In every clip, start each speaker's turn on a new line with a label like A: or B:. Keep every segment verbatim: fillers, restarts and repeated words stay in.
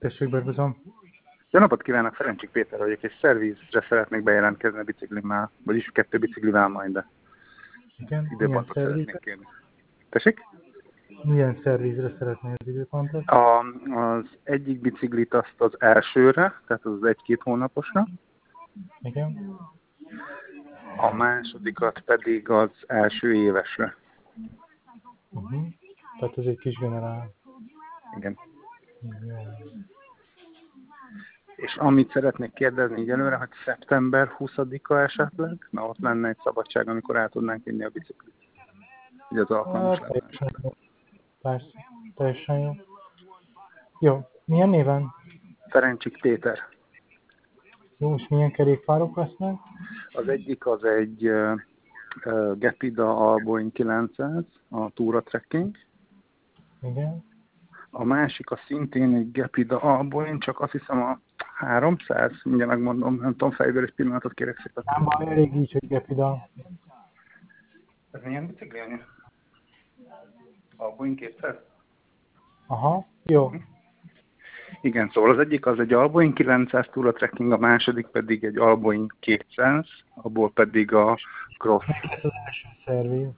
A: Tessék, Bergozom.
B: Jó napot kívánok, Ferencsik Péter vagyok, és szervizre szeretnék bejelentkezni a biciklimmel, vagyis kettő biciklivel majd, de
A: Igen, milyen
B: időpontot
A: szervizre?
B: szeretnék kérni. Tessék?
A: Milyen szervizre szeretnél az időpontot?
B: A, az egyik biciklit azt az elsőre, tehát az egy-két hónaposra,
A: Igen.
B: a másodikat pedig az első évesre.
A: Uh-huh. Tehát ez egy kis generál.
B: Igen.
A: Jó.
B: És amit szeretnék kérdezni így előre, hogy szeptember huszadika esetleg, na ott lenne egy szabadság, amikor át tudnánk vinni a biciklit. Így az alkalmas
A: Hát,
B: lenne.
A: teljesen jó. Persze, teljesen jó. Jó, milyen néven?
B: Ferencsik Péter.
A: Jó, és milyen kerékpárok lesznek?
B: Az egyik az egy uh, uh, Gepida Alboin kilencszáz, a Toura Trekking.
A: Igen.
B: A másik a szintén egy Gepida Alboin, csak azt hiszem a háromszáz, mindjárt megmondom, nem tudom, fejből egy pillanatot kérek szépen.
A: Nem baj, elég így, hogy Gepida.
B: Ez milyen bicikli? Alboin kétszáz?
A: Aha, jó.
B: Igen, szóval az egyik az egy Alboin kilencszáz Toura Trekking, a második pedig egy Alboin kétszáz, abból pedig a Cross.
A: Ez az első szerviz.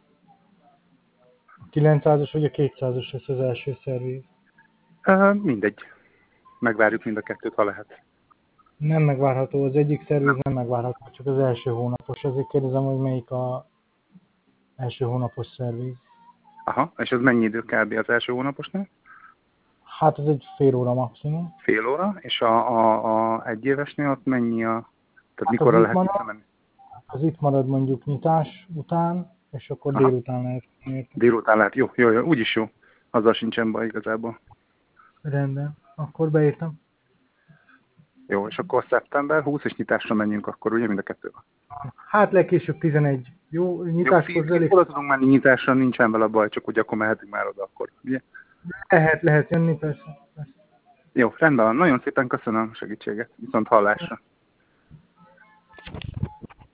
A: A kilencszázas vagy a kétszázas lesz az első szerviz.
B: Uh, mindegy. Megvárjuk mind a kettőt, ha lehet.
A: Nem megvárható, az egyik szerviz nem megvárható, csak az első hónapos. Ezért kérdezem, hogy melyik a első hónapos szerviz.
B: Aha, és az mennyi idő kb. Az első hónaposnál?
A: Hát ez egy fél óra maximum.
B: Fél óra, és a, a, a egy évesnél ott mennyi a... Tehát
A: Hát
B: mikorra
A: az
B: lehet
A: itt marad,
B: visszamenni?
A: az itt marad mondjuk nyitás után, és akkor
B: Aha.
A: délután lehet érte.
B: Délután lehet. Jó, jó, jó, úgyis jó. Azzal sincsen baj igazából.
A: Rendben, akkor beírtam.
B: Jó, és akkor szeptember huszadika és nyitásra menjünk akkor, ugye mind a kettővel.
A: Hát legkésőbb tizenegy. Jó,
B: Jó,
A: nyitáshoz elég.
B: oda tudunk menni nyitásra, nincsen vele baj, csak ugye akkor mehetünk már oda akkor, ugye?
A: Lehet, lehet jönni, persze. persze.
B: Jó, rendben van. Nagyon szépen köszönöm a segítséget. Viszont hallásra.